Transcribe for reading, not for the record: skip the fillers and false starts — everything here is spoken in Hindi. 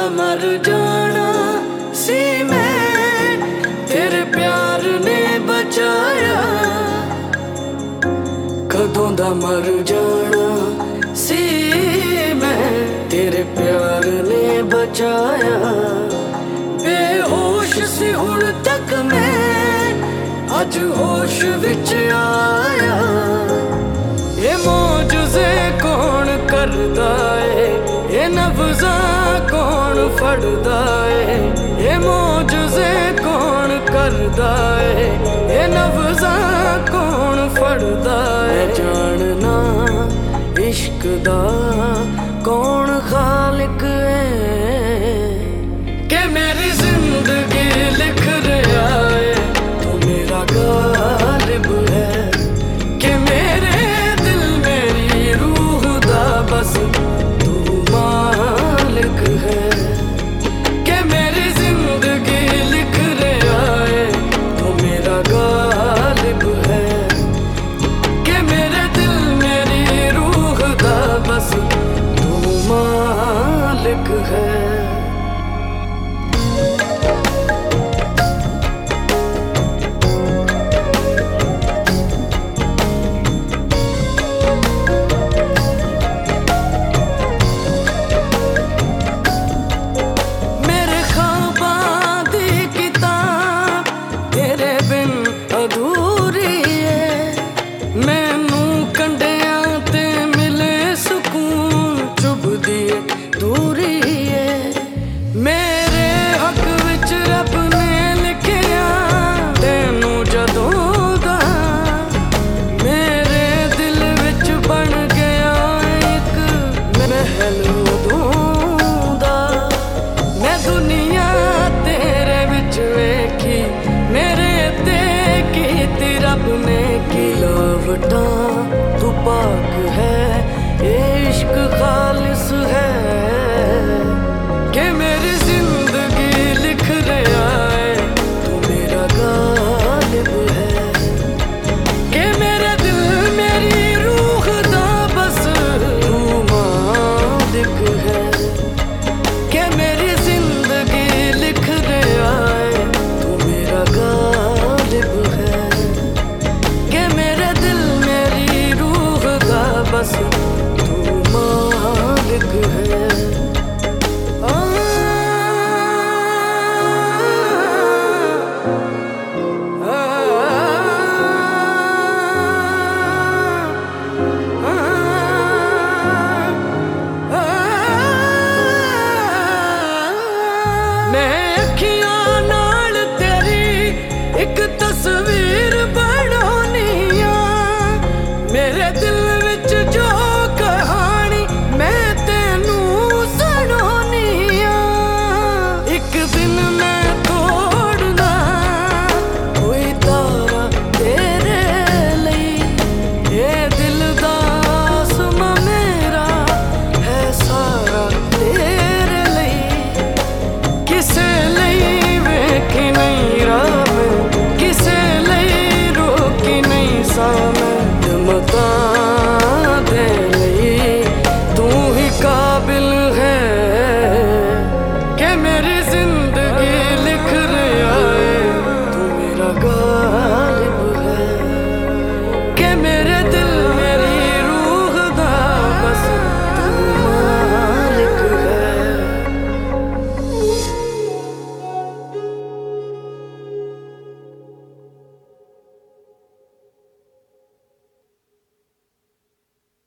मर जाना सी मैं, तेरे प्यार ने बचाया। कदों दा मर जाना सी मैं, तेरे प्यार ने बचाया। बेहोश सी हुण तक मैं, अज होश विच आया। ये मौजज़े कौन करदा है, ये नब्ज़ां कौन फड़दा है। ये मौजज़े कौन करदा है, ये नब्ज़ां कौन फड़दा है। जानना इश्क दा कौन खालिक है, कि मेरी जिंदगी लिख रहा है तो मेरा गालिब है। कि मेरे दिल मेरी रूह दा बस तू मालिक है। कि मेरी जिंदगी लिख रहा है तो मेरा गालिब है। कि मेरे दिल मेरी रूह दा बस तू मालिक है। तू पाक है, इश्क खालिस है। कि मेरी जिंदगी लिख रहा है तू मेरा गालिब है। कि मेरे दिल मेरी रूह दा बस तू मालिक है। कि मेरी जिंदगी लिख रहा है तू मेरा गालिब है। कि मेरे दिल मेरी रूह दा बस तू मालिक है। मैं अखियां नाल तेरी एक तस्वीर बनानी आ। मेरे दिल विच जो कहानी मैं तेनू सुनानी आ। एक दिन मैं तोड़ना कोई तारा तेरे लई, ये दिल दा आसमां मेरा है सारा तेरे लई। किसे लई वेखी नहीं राह मैं, किसे लई रोकी नहीं सामने। मता दे लई तू ही काबिल है। कि मेरी जिंदगी